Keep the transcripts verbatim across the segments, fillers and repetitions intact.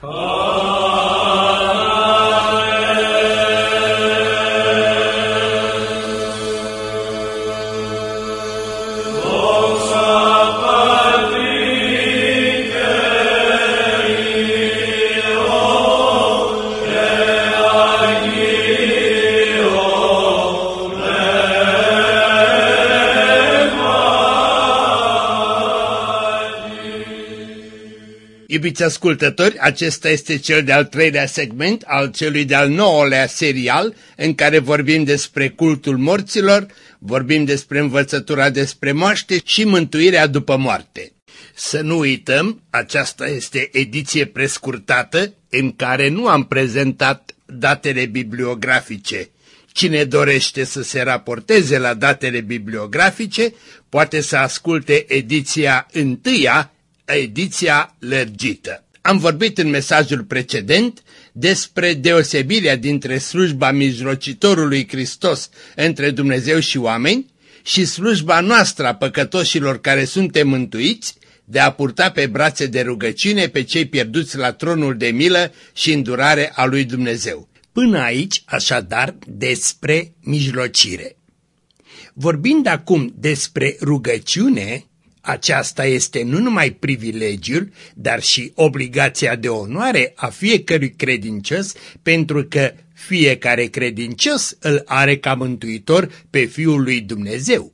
Iubiți ascultători, acesta este cel de-al treilea segment al celui de-al nouălea serial în care vorbim despre cultul morților, vorbim despre învățătura despre moaște și mântuirea după moarte. Să nu uităm, aceasta este ediție prescurtată în care nu am prezentat datele bibliografice. Cine dorește să se raporteze la datele bibliografice poate să asculte ediția întâia, ediția lărgită. Am vorbit în mesajul precedent despre deosebirea dintre slujba mijlocitorului Hristos între Dumnezeu și oameni și slujba noastră a păcătoșilor care suntem mântuiți de a purta pe brațe de rugăciune pe cei pierduți la tronul de milă și îndurare a lui Dumnezeu. Până aici, așadar, despre mijlocire. Vorbind acum despre rugăciune, aceasta este nu numai privilegiul, dar și obligația de onoare a fiecărui credincios, pentru că fiecare credincios îl are ca mântuitor pe Fiul lui Dumnezeu.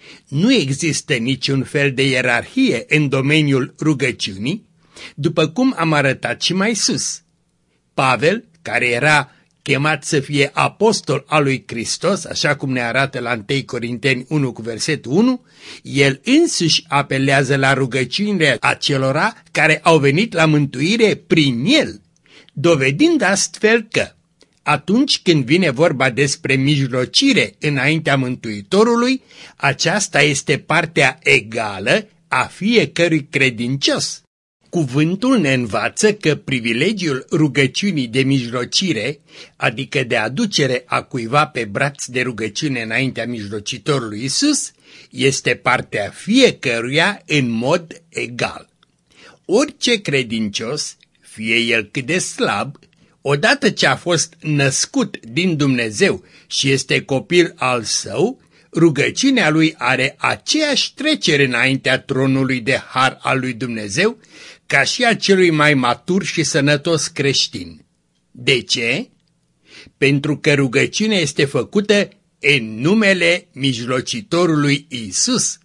Nu există niciun fel de ierarhie în domeniul rugăciunii, după cum am arătat și mai sus. Pavel, care era chemat să fie apostol al lui Hristos, așa cum ne arată la întâi Corinteni unu cu versetul unu, el însuși apelează la rugăciunile acelora care au venit la mântuire prin el, dovedind astfel că atunci când vine vorba despre mijlocire înaintea Mântuitorului, aceasta este partea egală a fiecărui credincios. Cuvântul ne învață că privilegiul rugăciunii de mijlocire, adică de aducere a cuiva pe braț de rugăciune înaintea mijlocitorului Iisus, este partea fiecăruia în mod egal. Orice credincios, fie el cât de slab, odată ce a fost născut din Dumnezeu și este copil al său, rugăciunea lui are aceeași trecere înaintea tronului de har al lui Dumnezeu ca și a celui mai matur și sănătos creștin. De ce? Pentru că rugăciunea este făcută în numele mijlocitorului Iisus.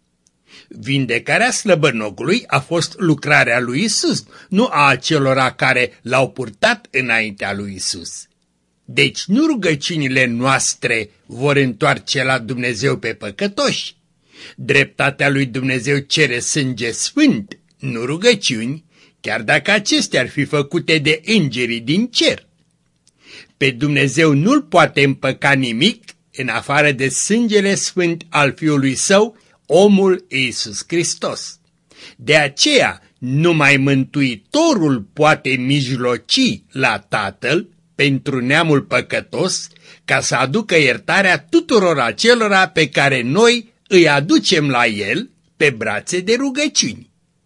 Vindecarea slăbănogului a fost lucrarea lui Iisus, nu a acelora care l-au purtat înaintea lui Iisus. Deci nu rugăciunile noastre vor întoarce la Dumnezeu pe păcătoși. Dreptatea lui Dumnezeu cere sânge sfânt, nu rugăciuni, chiar dacă acestea ar fi făcute de îngerii din cer. Pe Dumnezeu nu-l poate împăca nimic în afară de sângele sfânt al Fiului Său, omul Iisus Hristos. De aceea, numai Mântuitorul poate mijloci la Tatăl pentru neamul păcătos, ca să aducă iertarea tuturor acelora pe care noi îi aducem la El pe brațe de rugăciuni.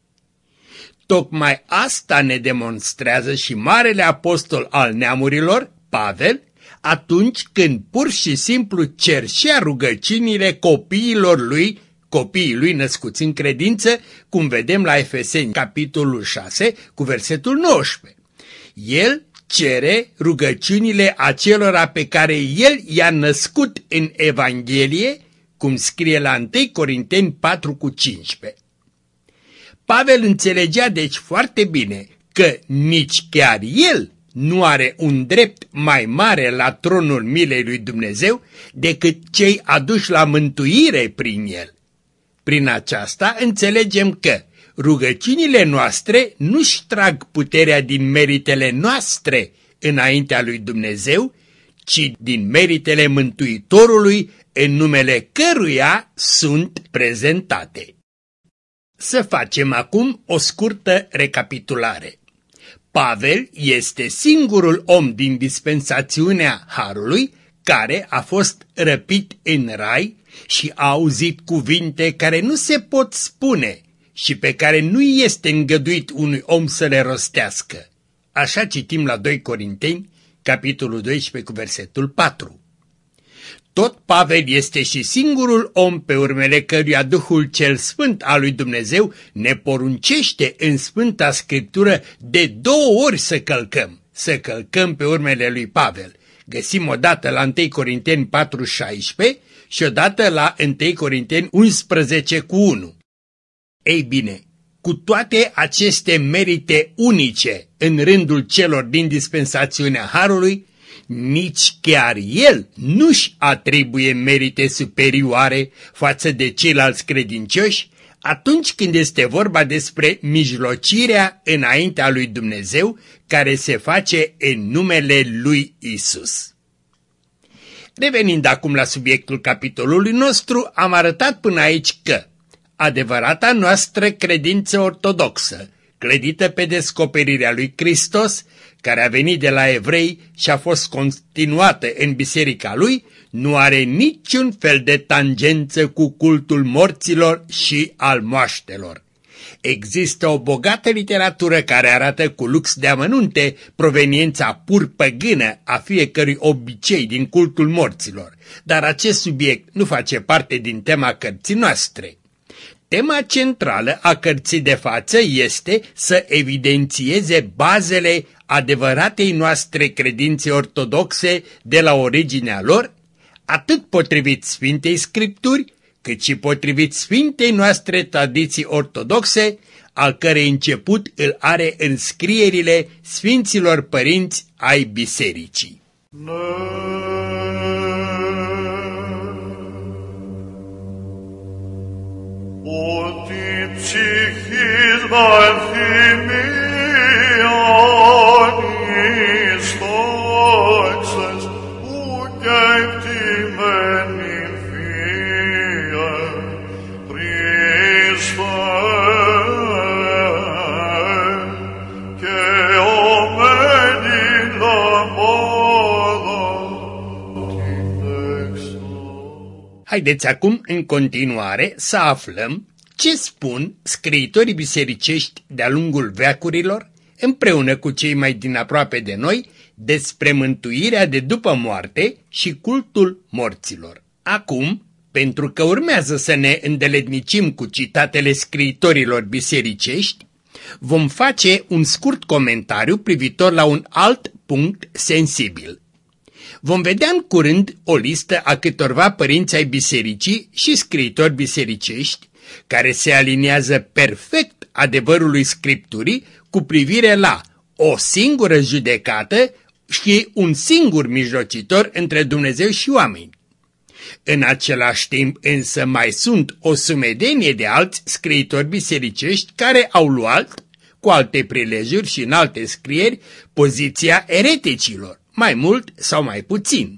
Tocmai asta ne demonstrează și marele apostol al neamurilor, Pavel, atunci când pur și simplu cerșea rugăciunile copiilor lui, copiii lui născuți în credință, cum vedem la Efeseni, capitolul șase, cu versetul nouăsprezece. El cere rugăciunile acelora pe care el i-a născut în Evanghelie, cum scrie la întâi Corinteni patru cu cincisprezece. Pavel înțelegea deci foarte bine că nici chiar el nu are un drept mai mare la tronul milei lui Dumnezeu decât cei aduși la mântuire prin el. Prin aceasta înțelegem că rugăciunile noastre nu-și trag puterea din meritele noastre înaintea lui Dumnezeu, ci din meritele Mântuitorului în numele căruia sunt prezentate. Să facem acum o scurtă recapitulare. Pavel este singurul om din dispensațiunea Harului care a fost răpit în rai și a auzit cuvinte care nu se pot spune și pe care nu este îngăduit unui om să le rostească. Așa citim la doi Corinteni, capitolul doisprezece, cu versetul patru. Tot Pavel este și singurul om pe urmele căruia Duhul cel Sfânt al lui Dumnezeu ne poruncește în Sfânta Scriptură de două ori să călcăm, să călcăm pe urmele lui Pavel. Găsim odată la întâi Corinteni patru șaisprezece și odată la întâi Corinteni unsprezece cu unu. Ei bine, cu toate aceste merite unice în rândul celor din dispensațiunea Harului, nici chiar el nu-și atribuie merite superioare față de ceilalți credincioși atunci când este vorba despre mijlocirea înaintea lui Dumnezeu care se face în numele lui Isus. Revenind acum la subiectul capitolului nostru, am arătat până aici că adevărata noastră credință ortodoxă, clădită pe descoperirea lui Hristos, care a venit de la evrei și a fost continuată în biserica lui, nu are niciun fel de tangență cu cultul morților și al moaștelor. Există o bogată literatură care arată cu lux de amănunte proveniența pur păgână a fiecărui obicei din cultul morților, dar acest subiect nu face parte din tema cărții noastre. Tema centrală a cărții de față este să evidențieze bazele adevăratei noastre credințe ortodoxe de la originea lor, atât potrivit Sfintei Scripturi, cât și potrivit Sfintei noastre tradiții ortodoxe, al cărei început îl are în scrierile Sfinților Părinți ai Bisericii. Haideți acum, în continuare, să aflăm ce spun scriitorii bisericești de-a lungul veacurilor, împreună cu cei mai din aproape de noi, despre mântuirea de după moarte și cultul morților. Acum, pentru că urmează să ne îndeletnicim cu citatele scriitorilor bisericești, vom face un scurt comentariu privitor la un alt punct sensibil. Vom vedea în curând o listă a câtorva părinți ai bisericii și scriitori bisericești care se aliniază perfect adevărului Scripturii cu privire la o singură judecată și un singur mijlocitor între Dumnezeu și oameni. În același timp însă mai sunt o sumedenie de alți scriitori bisericești care au luat, cu alte prilejuri și în alte scrieri, poziția ereticilor, mai mult sau mai puțin.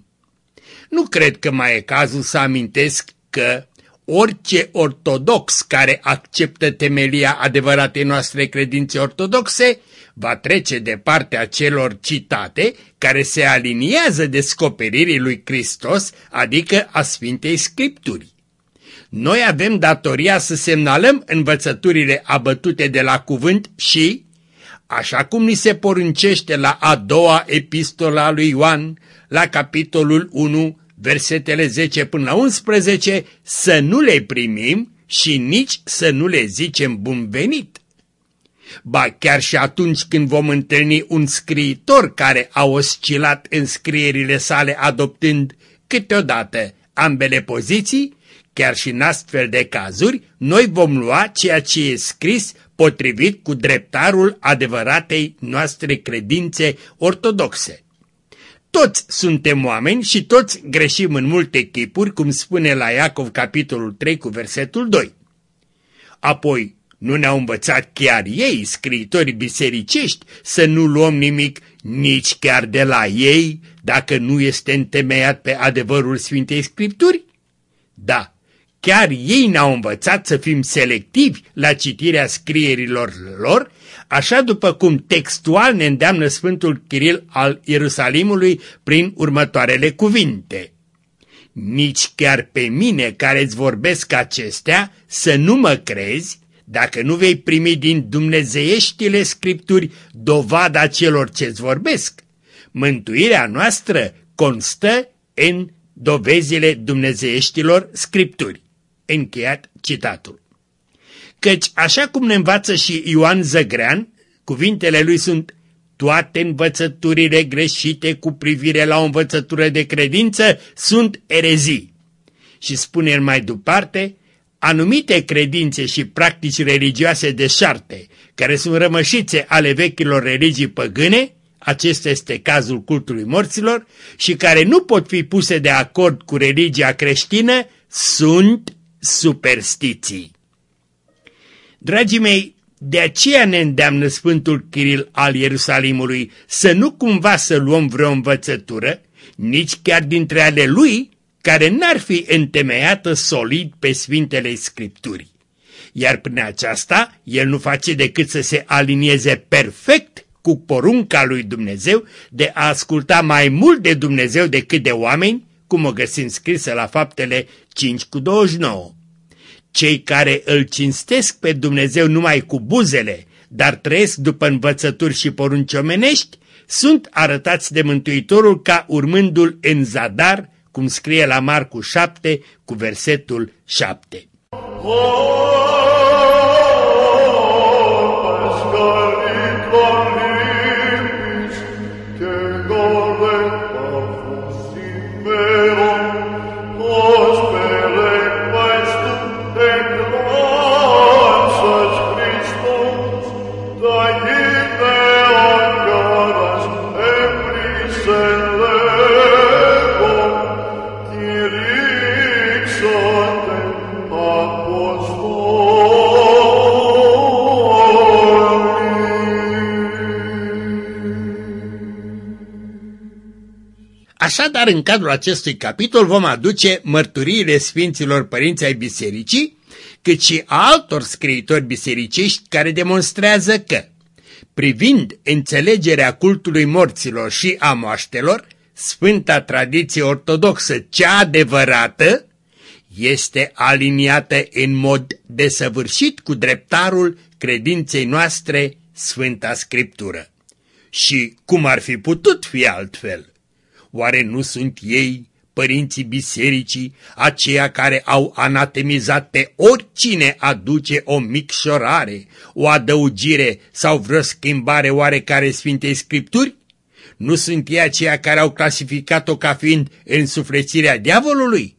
Nu cred că mai e cazul să amintesc că orice ortodox care acceptă temelia adevăratei noastre credințe ortodoxe va trece de partea celor citate care se aliniază descoperirii lui Hristos, adică a Sfintei Scripturii. Noi avem datoria să semnalăm învățăturile abătute de la cuvânt și, așa cum ni se poruncește la a doua epistola lui Ioan, la capitolul unu, versetele zece până la unsprezece, să nu le primim și nici să nu le zicem bun venit. Ba chiar și atunci când vom întâlni un scriitor care a oscilat în scrierile sale adoptând câteodată ambele poziții, chiar și în astfel de cazuri, noi vom lua ceea ce e scris potrivit cu dreptarul adevăratei noastre credințe ortodoxe. Toți suntem oameni și toți greșim în multe chipuri, cum spune la Iacov capitolul trei cu versetul doi. Apoi, nu ne-au învățat chiar ei, scriitorii bisericești, să nu luăm nimic nici chiar de la ei, dacă nu este întemeiat pe adevărul Sfintei Scripturi? Da, chiar ei ne-au învățat să fim selectivi la citirea scrierilor lor, așa după cum textual ne îndeamnă Sfântul Chiril al Ierusalimului prin următoarele cuvinte. Nici chiar pe mine care îți vorbesc acestea să nu mă crezi, dacă nu vei primi din dumnezeieștile Scripturi dovada celor ce-ți vorbesc. Mântuirea noastră constă în dovezile dumnezeieștilor Scripturi. Încheiat citatul. Căci, așa cum ne învață și Ioan Zăgrean, cuvintele lui sunt: toate învățăturile greșite cu privire la o învățătură de credință sunt erezii. Și spune el mai departe: anumite credințe și practici religioase deșarte, care sunt rămășițe ale vechilor religii păgâne, acesta este cazul cultului morților, și care nu pot fi puse de acord cu religia creștină, sunt superstiții. Dragii mei, de aceea ne îndeamnă Sfântul Chiril al Ierusalimului să nu cumva să luăm vreo învățătură, nici chiar dintre ale lui, care n-ar fi întemeiată solid pe Sfintele Scripturii. Iar prin aceasta, el nu face decât să se alinieze perfect cu porunca lui Dumnezeu de a asculta mai mult de Dumnezeu decât de oameni, cum o găsim scrisă la Faptele cinci cu douăzeci și nouă. Cei care îl cinstesc pe Dumnezeu numai cu buzele, dar trăiesc după învățături și porunci omenești, sunt arătați de Mântuitorul ca urmându-l în zadar, cum scrie la Marcu șapte cu versetul șapte. Așadar, în cadrul acestui capitol vom aduce mărturiile Sfinților Părinți ai Bisericii, cât și a altor scriitori bisericești care demonstrează că, privind înțelegerea cultului morților și a moaștelor, Sfânta Tradiție Ortodoxă, cea adevărată, este aliniată în mod desăvârșit cu dreptarul credinței noastre, Sfânta Scriptură. Și cum ar fi putut fi altfel? Oare nu sunt ei, părinții bisericii, aceia care au anatemizat pe oricine aduce o micșorare, o adăugire sau vreo schimbare oarecare Sfintei Scripturi? Nu sunt ei aceia care au clasificat-o ca fiind însuflețirea diavolului?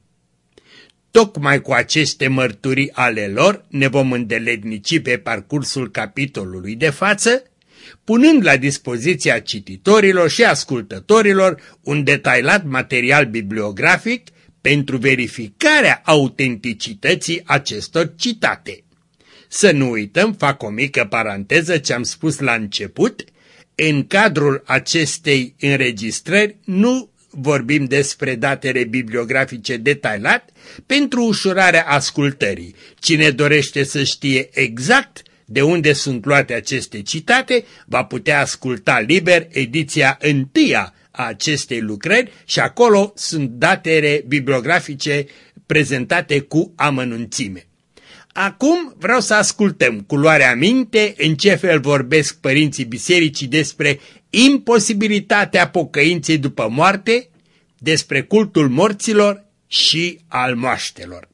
Tocmai cu aceste mărturii ale lor ne vom îndeletnici pe parcursul capitolului de față, punând la dispoziția cititorilor și ascultătorilor un detailat material bibliografic pentru verificarea autenticității acestor citate. Să nu uităm, fac o mică paranteză ce am spus la început, în cadrul acestei înregistrări nu vorbim despre datele bibliografice detailat pentru ușurarea ascultării. Cine dorește să știe exact de unde sunt luate aceste citate, va putea asculta liber ediția întâia a acestei lucrări și acolo sunt datele bibliografice prezentate cu amănunțime. Acum vreau să ascultăm cu luarea minte în ce fel vorbesc părinții bisericii despre imposibilitatea pocăinței după moarte, despre cultul morților și al moaștelor.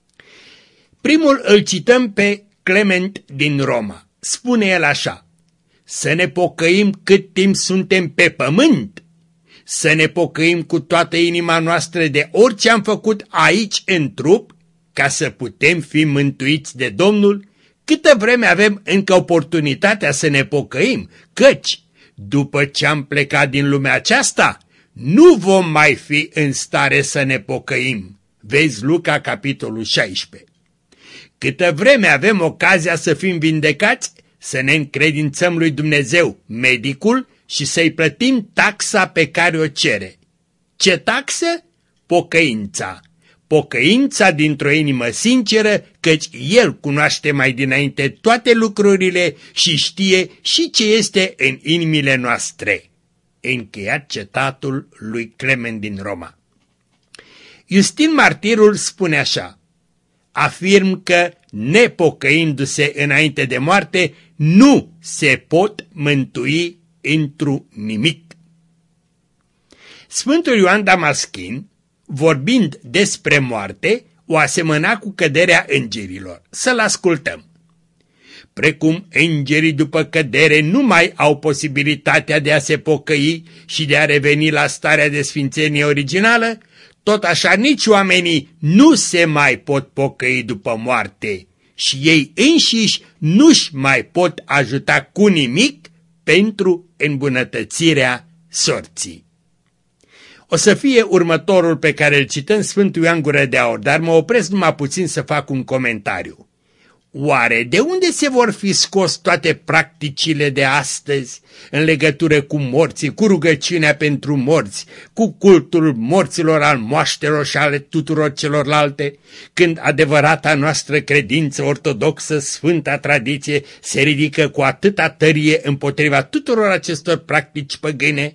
Primul îl cităm pe Clement din Roma. Spune el așa: să ne pocăim cât timp suntem pe pământ, să ne pocăim cu toată inima noastră de orice am făcut aici în trup, ca să putem fi mântuiți de Domnul, câtă vreme avem încă oportunitatea să ne pocăim, căci, după ce am plecat din lumea aceasta, nu vom mai fi în stare să ne pocăim. Vezi Luca, capitolul șaisprezece. Câtă vreme avem ocazia să fim vindecați, să ne încredințăm lui Dumnezeu, medicul, și să-i plătim taxa pe care o cere. Ce taxă? Pocăința. Pocăința dintr-o inimă sinceră, căci El cunoaște mai dinainte toate lucrurile și știe și ce este în inimile noastre. Încheiat citatul lui Clement din Roma. Iustin Martirul spune așa: afirm că nepocăindu-se înainte de moarte, nu se pot mântui întru nimic. Sfântul Ioan Damaschin, vorbind despre moarte, o asemăna cu căderea îngerilor. Să-l ascultăm. Precum îngerii după cădere nu mai au posibilitatea de a se pocăi și de a reveni la starea de sfințenie originală, tot așa nici oamenii nu se mai pot pocăi după moarte și ei înșiși nu-și mai pot ajuta cu nimic pentru îmbunătățirea sorții. O să fie următorul pe care îl cităm, Sfântul Ioan Gură de Aur, dar mă opresc numai puțin să fac un comentariu. Oare de unde se vor fi scos toate practicile de astăzi în legătură cu morții, cu rugăciunea pentru morți, cu cultul morților, al moaștelor și ale tuturor celorlalte, când adevărata noastră credință ortodoxă, sfânta tradiție, se ridică cu atâta tărie împotriva tuturor acestor practici păgâne?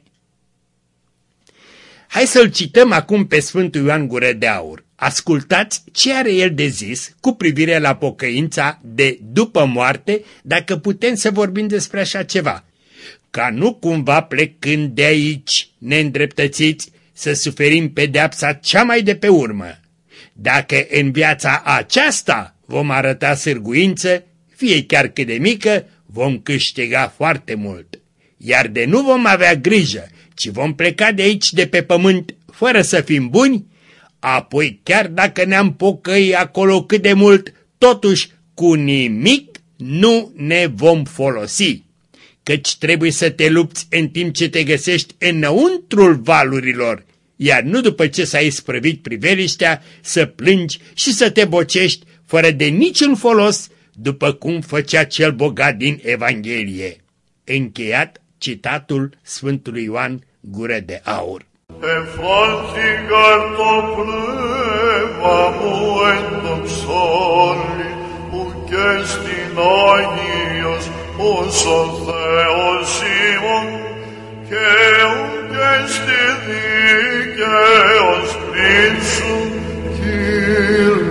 Hai să-l cităm acum pe Sfântul Ioan Gură de Aur. Ascultați ce are el de zis cu privire la pocăința de după moarte, dacă putem să vorbim despre așa ceva. Ca nu cumva plecând de aici, neîndreptățiți, să suferim pedeapsa cea mai de pe urmă. Dacă în viața aceasta vom arăta sârguință, fie chiar cât de mică, vom câștiga foarte mult. Iar de nu vom avea grijă, ci vom pleca de aici de pe pământ fără să fim buni, apoi chiar dacă ne-am pocăi acolo cât de mult, totuși cu nimic nu ne vom folosi, căci trebuie să te lupți în timp ce te găsești înăuntrul valurilor, iar nu după ce s-a isprăvit priveliștea să plângi și să te bocești fără de niciun folos, după cum făcea cel bogat din Evanghelie. Încheiat citatul Sfântului Ioan Gură de Aur. Εφάλθηκαν το πνεύμα μου εν το ψώλι, ουκ στην Άγιος ως ο Θεός ημών, και ουκ στη δίκαιος πρίτσου Κύριε.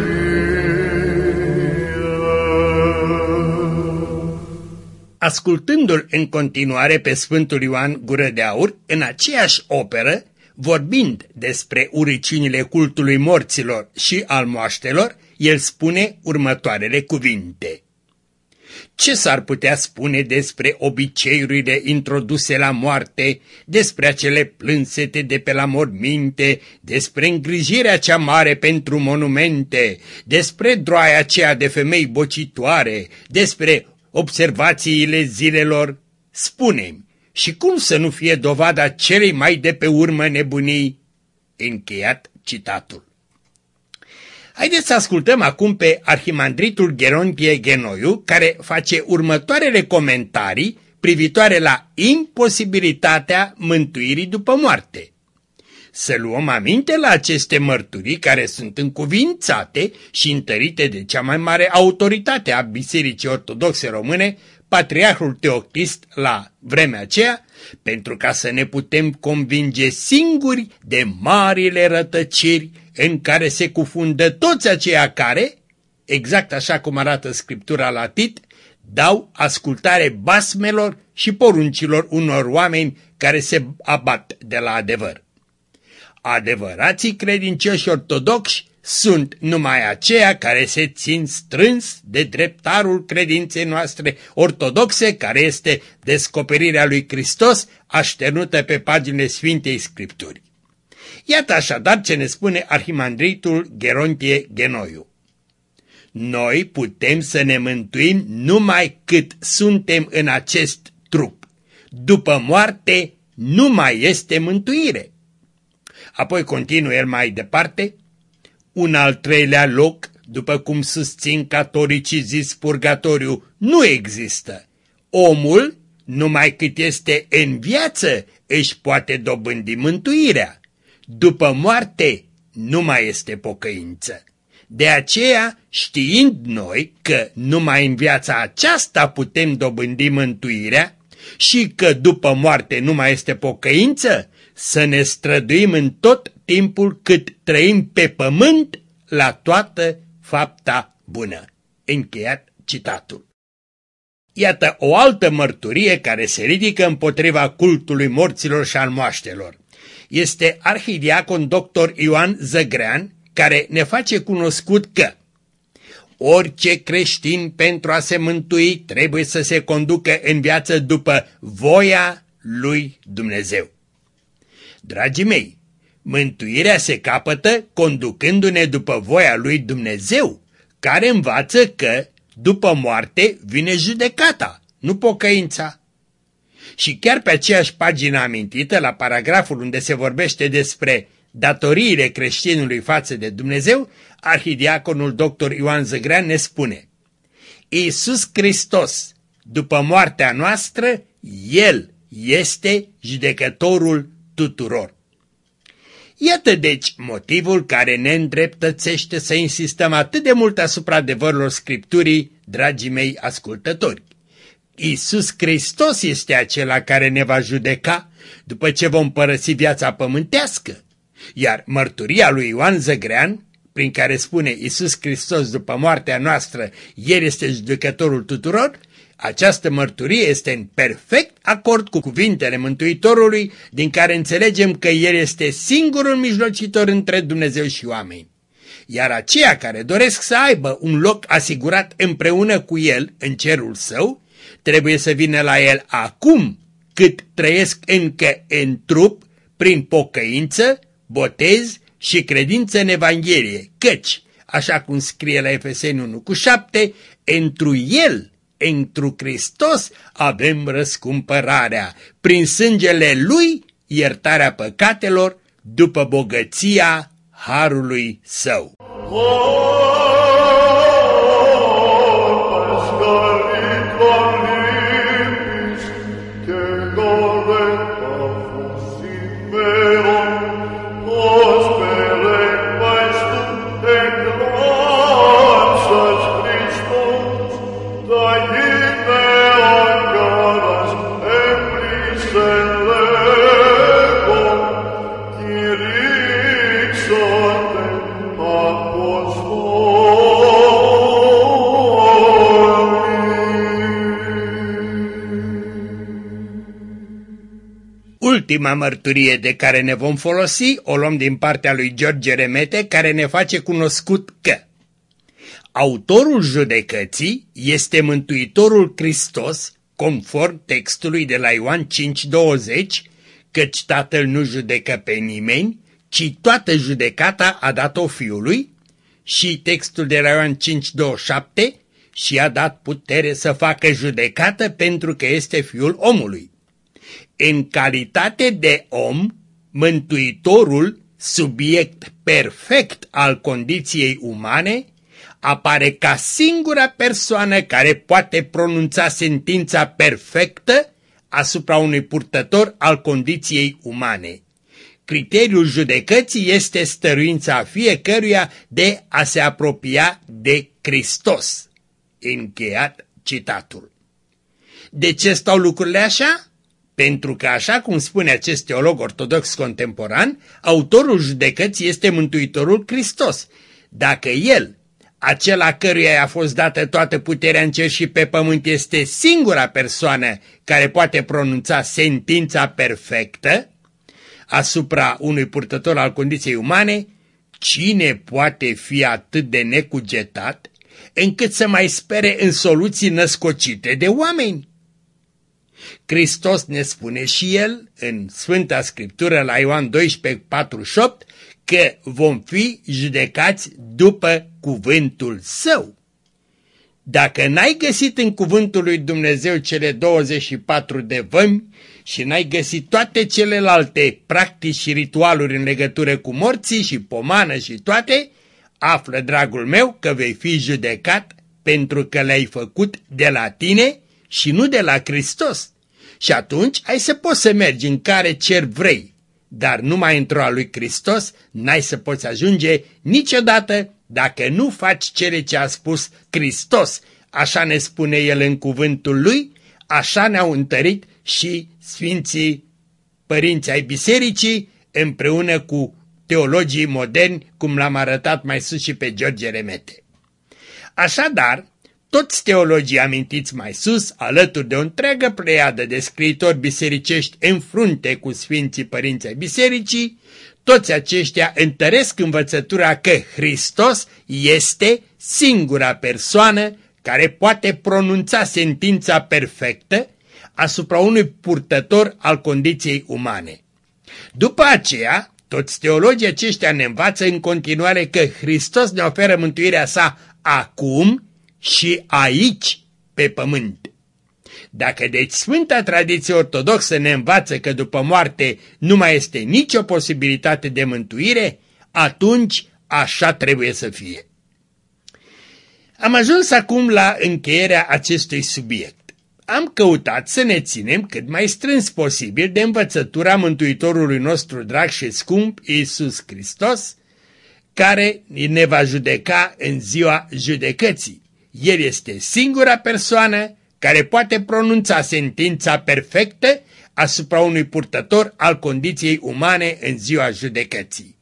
Ascultându-l în continuare pe Sfântul Ioan Gură de Aur, în aceeași operă, vorbind despre urăciunile cultului morților și al moaștelor, el spune următoarele cuvinte. Ce s-ar putea spune despre obiceiurile introduse la moarte, despre acele plânsete de pe la morminte, despre îngrijirea cea mare pentru monumente, despre droaia aceea de femei bocitoare, despre observațiile zilelor? Spune-mi, și cum să nu fie dovada celei mai de pe urmă nebunii? Încheiat citatul. Haideți să ascultăm acum pe arhimandritul Gerontie Genoiu, care face următoarele comentarii privitoare la imposibilitatea mântuirii după moarte. Să luăm aminte la aceste mărturii care sunt încuvințate și întărite de cea mai mare autoritate a Bisericii Ortodoxe Române, Patriarhul Teoctist la vremea aceea, pentru ca să ne putem convinge singuri de marile rătăciri în care se cufundă toți aceia care, exact așa cum arată Scriptura la Tit, dau ascultare basmelor și poruncilor unor oameni care se abat de la adevăr. Adevărații credincioși ortodoxi sunt numai aceia care se țin strâns de dreptarul credinței noastre ortodoxe, care este descoperirea lui Hristos așternută pe paginile Sfintei Scripturi. Iată așadar ce ne spune arhimandritul Gerontie Genoiu. Noi putem să ne mântuim numai cât suntem în acest trup. După moarte nu mai este mântuire. Apoi continuă el mai departe. Un al treilea loc, după cum susțin catoricii zis purgatoriu, nu există. Omul, numai cât este în viață, își poate dobândi mântuirea. După moarte nu mai este pocăință. De aceea, știind noi că numai în viața aceasta putem dobândi mântuirea și că după moarte nu mai este pocăință, să ne străduim în tot timpul cât trăim pe pământ la toată fapta bună. Încheiat citatul. Iată o altă mărturie care se ridică împotriva cultului morților și al moaștelor. Este arhidiacon doctor Ioan Zăgrean, care ne face cunoscut că orice creștin pentru a se mântui trebuie să se conducă în viață după voia lui Dumnezeu. Dragii mei, mântuirea se capătă conducându-ne după voia lui Dumnezeu, care învață că după moarte vine judecata, nu pocăința. Și chiar pe aceeași pagină amintită, la paragraful unde se vorbește despre datoriile creștinului față de Dumnezeu, arhidiaconul doctor Ioan Zăgrean ne spune: Iisus Hristos, după moartea noastră, El este judecătorul tuturor. Iată deci motivul care ne îndreptățește să insistăm atât de mult asupra adevărurilor Scripturii, dragii mei ascultători. Iisus Hristos este acela care ne va judeca după ce vom părăsi viața pământească, iar mărturia lui Ioan Zăgrean, prin care spune Iisus Hristos după moartea noastră, El este judecătorul tuturor, această mărturie este în perfect acord cu cuvintele Mântuitorului, din care înțelegem că El este singurul mijlocitor între Dumnezeu și oameni. Iar aceia care doresc să aibă un loc asigurat împreună cu El în cerul Său, trebuie să vină la El acum, cât trăiesc încă în trup, prin pocăință, botez și credință în Evanghelie, căci, așa cum scrie la Efeseni unu cu șapte, întru El, întru Hristos avem răscumpărarea, prin sângele Lui iertarea păcatelor, după bogăția harului Său. Ultima mărturie de care ne vom folosi o luăm din partea lui George Remete, care ne face cunoscut că autorul judecății este Mântuitorul Hristos, conform textului de la Ioan cinci douăzeci, căci Tatăl nu judecă pe nimeni, ci toată judecata a dat-o Fiului, și textul de la Ioan cinci douăzeci și șapte, și a dat putere să facă judecată pentru că este Fiul omului. În calitate de om, Mântuitorul, subiect perfect al condiției umane, apare ca singura persoană care poate pronunța sentința perfectă asupra unui purtător al condiției umane. Criteriul judecății este stăruința fiecăruia de a se apropia de Hristos. Încheiat citatul. De ce stau lucrurile așa? Pentru că, așa cum spune acest teolog ortodox contemporan, autorul judecății este Mântuitorul Hristos. Dacă El, acela căruia i-a fost dată toată puterea în cer și pe pământ, este singura persoană care poate pronunța sentința perfectă asupra unui purtător al condiției umane, cine poate fi atât de necugetat încât să mai spere în soluții născocite de oameni? Hristos ne spune și El în Sfânta Scriptură la Ioan doisprezece patruzeci și opt că vom fi judecați după cuvântul Său. Dacă n-ai găsit în cuvântul lui Dumnezeu cele douăzeci și patru de vămi și n-ai găsit toate celelalte practici și ritualuri în legătură cu morții și pomană și toate, află, dragul meu, că vei fi judecat pentru că le-ai făcut de la tine și nu de la Hristos. Și atunci ai să poți să mergi în care cer vrei, dar numai într-o a lui Hristos n-ai să poți ajunge niciodată dacă nu faci cele ce a spus Hristos. Așa ne spune El în cuvântul Lui, așa ne-au întărit și Sfinții Părinți ai Bisericii împreună cu teologii moderni, cum l-am arătat mai sus și pe George Remete. Așadar, Toți teologii amintiți mai sus, alături de o întreagă pleiadă de scriitori bisericești în frunte cu Sfinții Părinți ai Bisericii, toți aceștia întăresc învățătura că Hristos este singura persoană care poate pronunța sentința perfectă asupra unui purtător al condiției umane. După aceea, toți teologii aceștia ne învață în continuare că Hristos ne oferă mântuirea sa acum și aici, pe pământ. Dacă deci Sfânta Tradiție Ortodoxă ne învață că după moarte nu mai este nicio posibilitate de mântuire, atunci așa trebuie să fie. Am ajuns acum la încheierea acestui subiect. Am căutat să ne ținem cât mai strâns posibil de învățătura Mântuitorului nostru drag și scump, Iisus Hristos, care ne va judeca în ziua judecății. El este singura persoană care poate pronunța sentința perfectă asupra unui purtător al condiției umane în ziua judecății.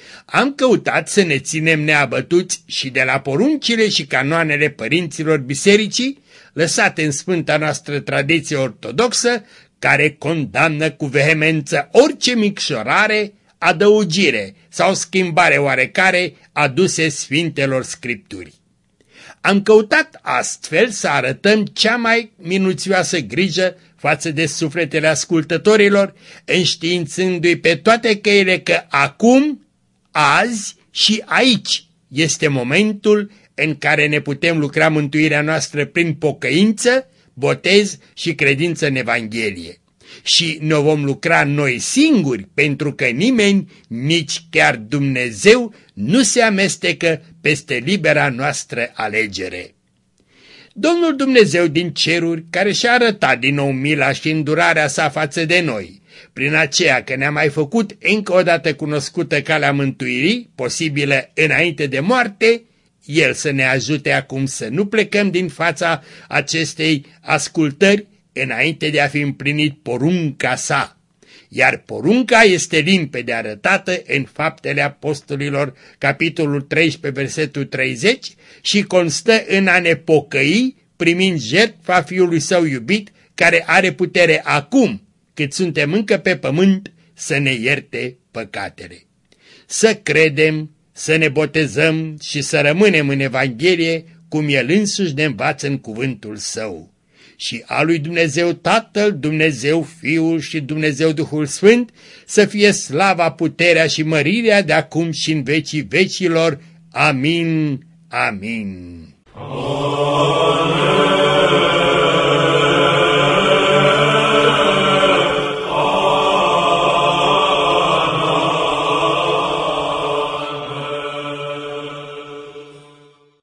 Am căutat să ne ținem neabătuți și de la poruncile și canoanele părinților bisericii, lăsate în sfânta noastră tradiție ortodoxă, care condamnă cu vehemență orice micșorare, adăugire sau schimbare oarecare aduse Sfintelor Scripturii. Am căutat astfel să arătăm cea mai minuțioasă grijă față de sufletele ascultătorilor, înștiințându-i pe toate căile că acum, azi și aici este momentul în care ne putem lucra mântuirea noastră prin pocăință, botez și credință în Evanghelie. Și ne vom lucra noi singuri, pentru că nimeni, nici chiar Dumnezeu, nu se amestecă peste libera noastră alegere. Domnul Dumnezeu din ceruri, care și-a arătat din nou mila și îndurarea sa față de noi, prin aceea că ne-a mai făcut încă o dată cunoscută calea mântuirii, posibilă înainte de moarte, El să ne ajute acum să nu plecăm din fața acestei ascultări înainte de a fi împlinit porunca sa. Iar porunca este limpede arătată în Faptele Apostolilor, capitolul treisprezece, versetul treizeci, și constă în a ne pocăi primind jertfa Fiului Său iubit, care are putere acum, cât suntem încă pe pământ, să ne ierte păcatele. Să credem, să ne botezăm și să rămânem în Evanghelie, cum El însuși ne învață în cuvântul Său. Și a lui Dumnezeu Tatăl, Dumnezeu Fiul și Dumnezeu Duhul Sfânt să fie slava, puterea și mărirea de acum și în vecii vecilor. Amin. Amin. Amin.